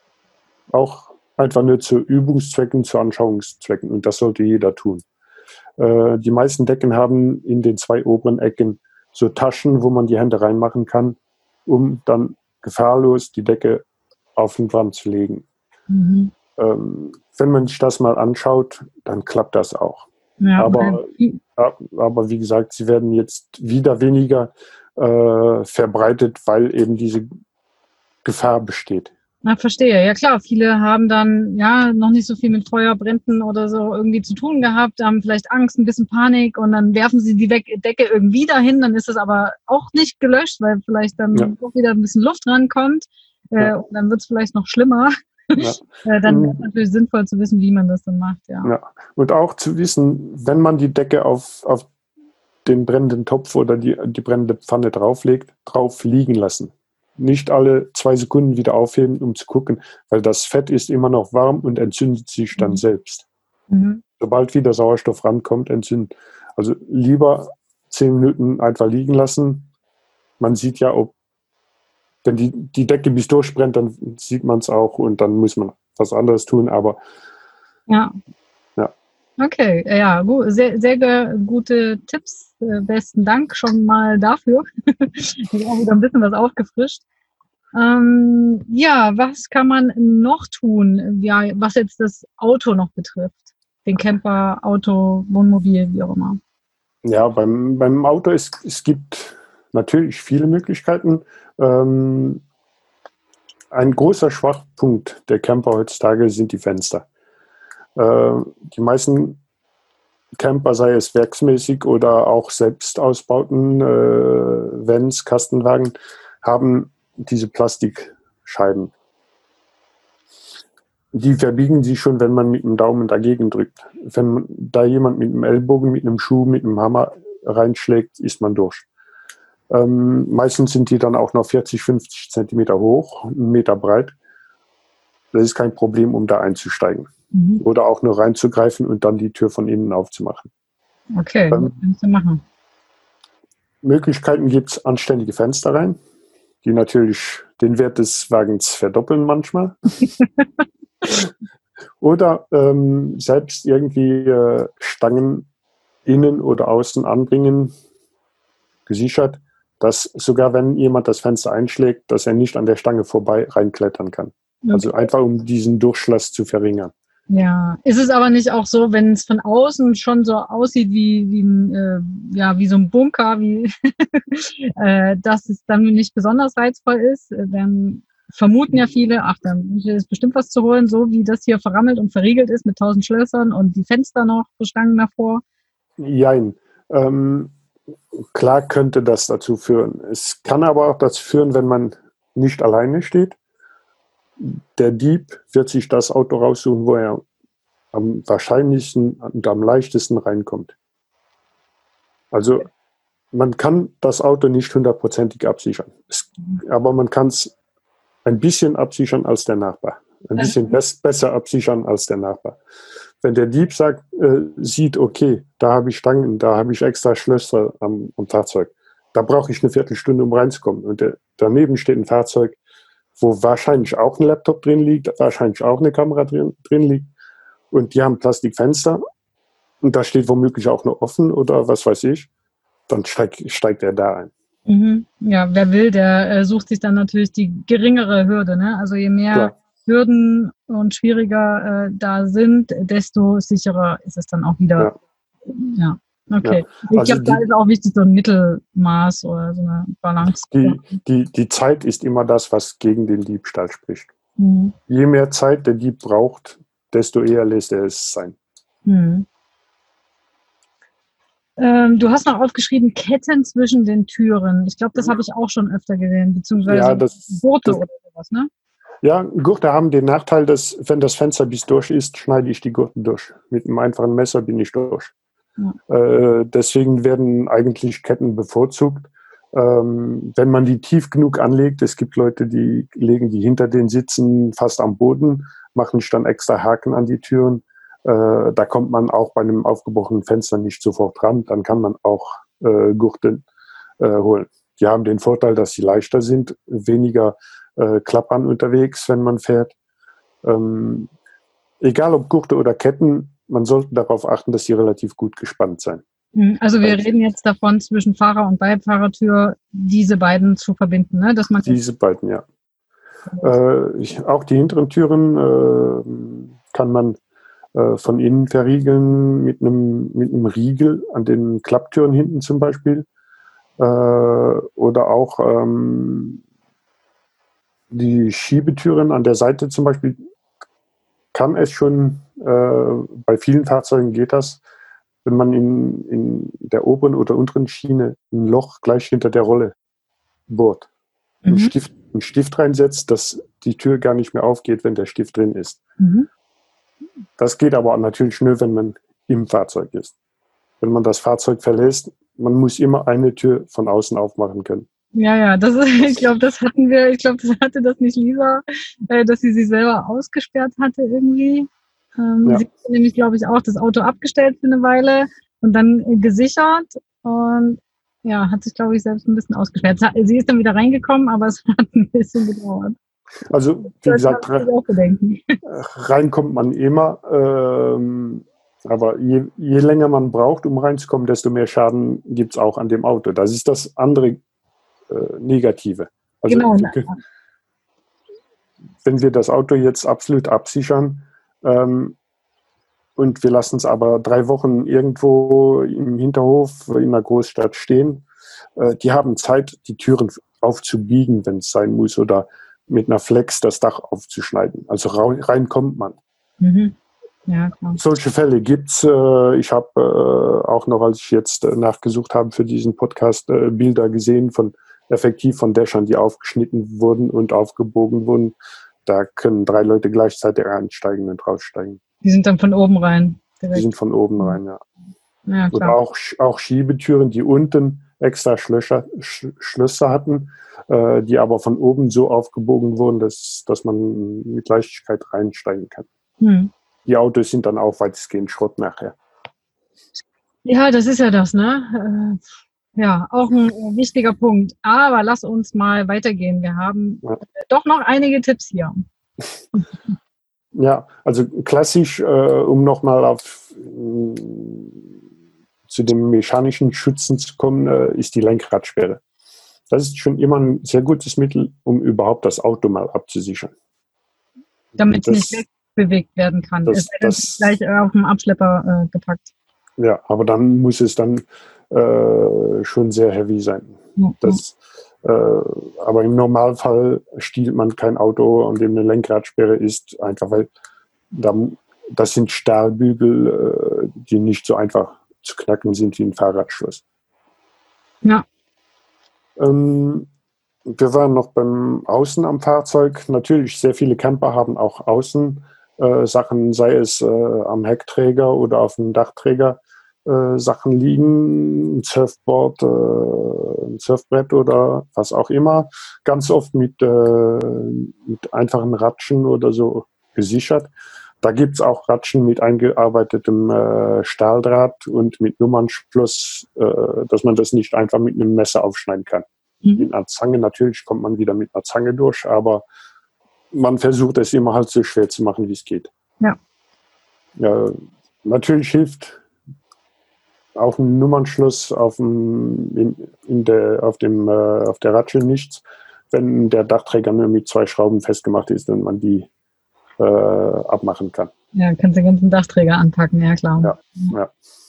Auch einfach nur zu Übungszwecken, zu Anschauungszwecken. Und das sollte jeder tun. Äh, die meisten Decken haben in den zwei oberen Ecken so Taschen, wo man die Hände reinmachen kann, um dann gefahrlos die Decke auf den Brand zu legen. Mhm. Ähm, wenn man sich das mal anschaut, dann klappt das auch. Ja, aber, weil- aber wie gesagt, sie werden jetzt wieder weniger äh, verbreitet, weil eben diese Gefahr besteht. Na, verstehe. Ja klar, viele haben dann ja noch nicht so viel mit Feuerbränden oder so irgendwie zu tun gehabt, haben vielleicht Angst, ein bisschen Panik und dann werfen sie die We- Decke irgendwie dahin, dann ist es aber auch nicht gelöscht, weil vielleicht dann Ja. doch wieder ein bisschen Luft rankommt äh, Ja. und dann wird es vielleicht noch schlimmer. Ja. äh, dann Mhm. ist es natürlich sinnvoll zu wissen, wie man das dann macht, ja. Ja. Und auch zu wissen, wenn man die Decke auf, auf den brennenden Topf oder die, die brennende Pfanne drauflegt, drauf liegen lassen. Nicht alle zwei Sekunden wieder aufheben, um zu gucken, weil das Fett ist immer noch warm und entzündet sich dann Mhm. selbst. Mhm. Sobald wieder Sauerstoff rankommt, entzündet. Also lieber zehn Minuten einfach liegen lassen. Man sieht ja, ob, wenn die, die Decke bis durchbrennt, dann sieht man es auch und dann muss man was anderes tun. Aber Ja. Ja. Okay, ja, gut, sehr, sehr ge- gute Tipps. Äh, besten Dank schon mal dafür. Ich habe auch wieder ein bisschen was aufgefrischt. Ähm, ja, was kann man noch tun, ja, was jetzt das Auto noch betrifft? Den Camper, Auto, Wohnmobil, wie auch immer. ja, beim, beim Auto, es, es gibt natürlich viele Möglichkeiten. Ähm, ein großer Schwachpunkt der Camper heutzutage sind die Fenster. Äh, die meisten Camper, sei es werksmäßig oder auch Selbstausbauten, äh, Vans, Kastenwagen, haben diese Plastikscheiben. Die verbiegen sich schon, wenn man mit dem Daumen dagegen drückt. Wenn man, da jemand mit einem Ellbogen, mit einem Schuh, mit einem Hammer reinschlägt, ist man durch. Ähm, meistens sind die dann auch noch vierzig, fünfzig Zentimeter hoch, einen Meter breit. Das ist kein Problem, um da einzusteigen. Mhm. Oder auch nur reinzugreifen und dann die Tür von innen aufzumachen. Okay, Ähm, was kannst du machen? Möglichkeiten gibt es, anständige Fenster rein, die natürlich den Wert des Wagens verdoppeln manchmal. Oder ähm, selbst irgendwie äh, Stangen innen oder außen anbringen, gesichert, dass sogar wenn jemand das Fenster einschlägt, dass er nicht an der Stange vorbei reinklettern kann. Also Okay. einfach, um diesen Durchschluss zu verringern. Ja, ist es aber nicht auch so, wenn es von außen schon so aussieht wie, wie, ein, äh, ja, wie so ein Bunker, wie, äh, dass es dann nicht besonders reizvoll ist, äh, dann vermuten ja viele, ach, dann ist bestimmt was zu holen, so wie das hier verrammelt und verriegelt ist mit tausend Schlössern und die Fenster noch, so Stangen davor. Jein. Ähm, klar könnte das dazu führen. Es kann aber auch dazu führen, wenn man nicht alleine steht. Der Dieb wird sich das Auto raussuchen, wo er am wahrscheinlichsten und am leichtesten reinkommt. Also man kann das Auto nicht hundertprozentig absichern. Es, aber man kann es ein bisschen absichern als der Nachbar. Ein bisschen bes- besser absichern als der Nachbar. wenn der Dieb sagt, äh, sieht, okay, da habe ich Stangen, da habe ich extra Schlösser am, am Fahrzeug, da brauche ich eine Viertelstunde, um reinzukommen. Und der, daneben steht ein Fahrzeug, wo wahrscheinlich auch ein Laptop drin liegt, wahrscheinlich auch eine Kamera drin, drin liegt. Und die haben Plastikfenster und da steht womöglich auch nur offen oder was weiß ich. Dann steigt, steigt er da ein. Mhm. Ja, wer will, der äh, sucht sich dann natürlich die geringere Hürde. Ne? Also je mehr Klar. Hürden und schwieriger äh, da sind, desto sicherer ist es dann auch wieder. Ja, ja. Okay. Ja. Also ich glaube, da ist auch wichtig, so ein Mittelmaß oder so eine Balance. Die, die, die Zeit ist immer das, was gegen den Diebstahl spricht. Mhm. Je mehr Zeit der Dieb braucht, desto eher lässt er es sein. Mhm. Ähm, du hast noch aufgeschrieben, Ketten zwischen den Türen. Ich glaube, das habe ich auch schon öfter gesehen, beziehungsweise Ja, das, Gurte das, oder sowas, ne? Ja, Gurte haben den Nachteil, dass, wenn das Fenster bis durch ist, schneide ich die Gurte durch. Mit einem einfachen Messer bin ich durch. Ja. Äh, deswegen werden eigentlich Ketten bevorzugt. Ähm, wenn man die tief genug anlegt, es gibt Leute, die legen die hinter den Sitzen fast am Boden, machen sich dann extra Haken an die Türen. Äh, da kommt man auch bei einem aufgebrochenen Fenster nicht sofort ran. Dann kann man auch äh, Gurte äh, holen. Die haben den Vorteil, dass sie leichter sind, weniger äh, klappern unterwegs, wenn man fährt. Ähm, egal ob Gurte oder Ketten, man sollte darauf achten, dass sie relativ gut gespannt sein. Also wir reden jetzt davon, zwischen Fahrer- und Beifahrertür diese beiden zu verbinden, ne? Dass man diese beiden, ja. Äh, ich, auch die hinteren Türen äh, kann man äh, von innen verriegeln mit einem, mit einem Riegel an den Klapptüren hinten zum Beispiel. Äh, oder auch ähm, die Schiebetüren an der Seite zum Beispiel kann es schon, äh, bei vielen Fahrzeugen geht das, wenn man in, in der oberen oder unteren Schiene ein Loch gleich hinter der Rolle bohrt, mhm. einen, Stift, einen Stift reinsetzt, dass die Tür gar nicht mehr aufgeht, wenn der Stift drin ist. Mhm. Das geht aber natürlich nur, wenn man im Fahrzeug ist. Wenn man das Fahrzeug verlässt, man muss immer eine Tür von außen aufmachen können. Ja, ja, das ist, ich glaube, das hatten wir, ich glaube, das hatte das nicht Lisa, äh, dass sie sich selber ausgesperrt hatte irgendwie. Ähm, ja. Sie hat nämlich, glaube ich, auch das Auto abgestellt für eine Weile und dann äh, gesichert und ja, hat sich, glaube ich, selbst ein bisschen ausgesperrt. Sie ist dann wieder reingekommen, aber es hat ein bisschen gedauert. Also, wie gesagt, rein kommt man immer, ähm, aber je, je länger man braucht, um reinzukommen, desto mehr Schaden gibt es auch an dem Auto. Das ist das andere äh, Negative. Also, genau. Wenn wir das Auto jetzt absolut absichern ähm, und wir lassen es aber drei Wochen irgendwo im Hinterhof in einer Großstadt stehen, äh, die haben Zeit, die Türen aufzubiegen, wenn es sein muss, oder mit einer Flex das Dach aufzuschneiden. Also rein kommt man. Mhm. Ja, klar. Solche Fälle gibt es. Äh, ich habe äh, auch noch, als ich jetzt äh, nachgesucht habe für diesen Podcast, äh, Bilder gesehen von effektiv von Dächern, die aufgeschnitten wurden und aufgebogen wurden. Da können drei Leute gleichzeitig einsteigen und raussteigen. Die sind dann von oben rein? Direkt. Die sind von oben rein, ja. Ja, klar. Oder auch, auch Schiebetüren, die unten extra Schlösser, Sch Schlösser hatten, äh, die aber von oben so aufgebogen wurden, dass, dass man mit Leichtigkeit reinsteigen kann. Hm. Die Autos sind dann auch weitestgehend Schrott nachher. Ja, das ist ja das, ne? Äh, ja, auch ein wichtiger Punkt. Aber lass uns mal weitergehen. Wir haben ja. doch noch einige Tipps hier. Ja, also klassisch, äh, um nochmal auf äh, zu den mechanischen Schützen zu kommen, äh, ist die Lenkradsperre. Das ist schon immer ein sehr gutes Mittel, um überhaupt das Auto mal abzusichern. Damit es nicht wegbewegt werden kann. Das, es wird das, gleich auf den Abschlepper äh, gepackt. Ja, aber dann muss es dann äh, schon sehr heavy sein. Mhm. Das, äh, aber im Normalfall stiehlt man kein Auto, an dem eine Lenkradsperre ist, einfach weil da, das sind Stahlbügel, äh, die nicht so einfach zu knacken sind wie ein Fahrradschloss. Ja. Ähm, wir waren noch beim Außen am Fahrzeug. Natürlich, sehr viele Camper haben auch außen äh, Sachen, sei es äh, am Heckträger oder auf dem Dachträger äh, Sachen liegen, ein Surfboard, äh, ein Surfbrett oder was auch immer. Ganz oft mit, äh, mit einfachen Ratschen oder so gesichert. Da gibt es auch Ratschen mit eingearbeitetem äh, Stahldraht und mit Nummernschluss, äh, dass man das nicht einfach mit einem Messer aufschneiden kann. Mhm. Mit einer Zange natürlich kommt man wieder mit einer Zange durch, aber man versucht es immer halt so schwer zu machen, wie es geht. Ja. Ja, natürlich hilft auch ein Nummernschluss auf dem, in, in der, auf, dem, äh, auf der Ratsche nichts, wenn der Dachträger nur mit zwei Schrauben festgemacht ist und man die äh, abmachen kann. Ja, kannst den ganzen Dachträger anpacken, ja klar. Ja, ja.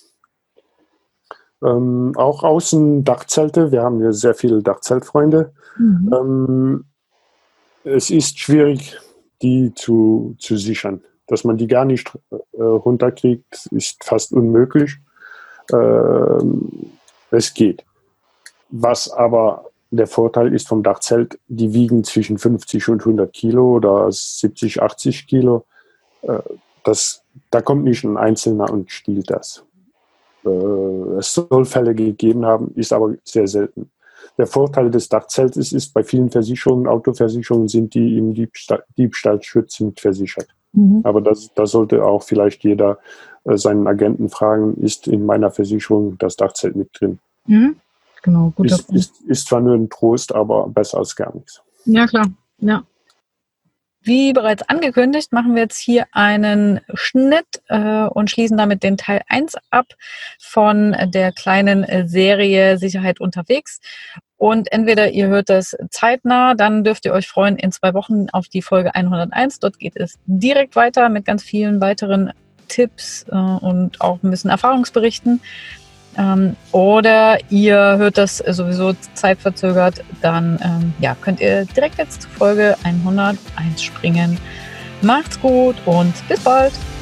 Ähm, auch außen Dachzelte, wir haben hier sehr viele Dachzeltfreunde. Mhm. Ähm, es ist schwierig, die zu, zu sichern. Dass man die gar nicht äh, runterkriegt, ist fast unmöglich. Ähm, es geht. Was aber der Vorteil ist vom Dachzelt, die wiegen zwischen fünfzig und hundert Kilo oder siebzig, achtzig Kilo. Äh, das, da kommt nicht ein Einzelner und stiehlt das. Äh, es soll Fälle gegeben haben, ist aber sehr selten. Der Vorteil des Dachzeltes ist, bei vielen Versicherungen, Autoversicherungen sind die im Diebstahl, Diebstahlschutz mit versichert. Mhm. Aber das, da sollte auch vielleicht jeder äh, seinen Agenten fragen, ist in meiner Versicherung das Dachzelt mit drin? Mhm. Genau, gut. Ist, ist, ist zwar nur ein Trost, aber besser als gar nichts. Ja, klar. Ja. Wie bereits angekündigt, machen wir jetzt hier einen Schnitt äh, und schließen damit den Teil eins ab von der kleinen Serie Sicherheit unterwegs. Und entweder ihr hört das zeitnah, dann dürft ihr euch freuen in zwei Wochen auf die Folge hunderteins. Dort geht es direkt weiter mit ganz vielen weiteren Tipps äh, und auch ein bisschen Erfahrungsberichten. Ähm, oder ihr hört das sowieso zeitverzögert, dann ähm, ja, könnt ihr direkt jetzt zu Folge hunderteins springen. Macht's gut und bis bald!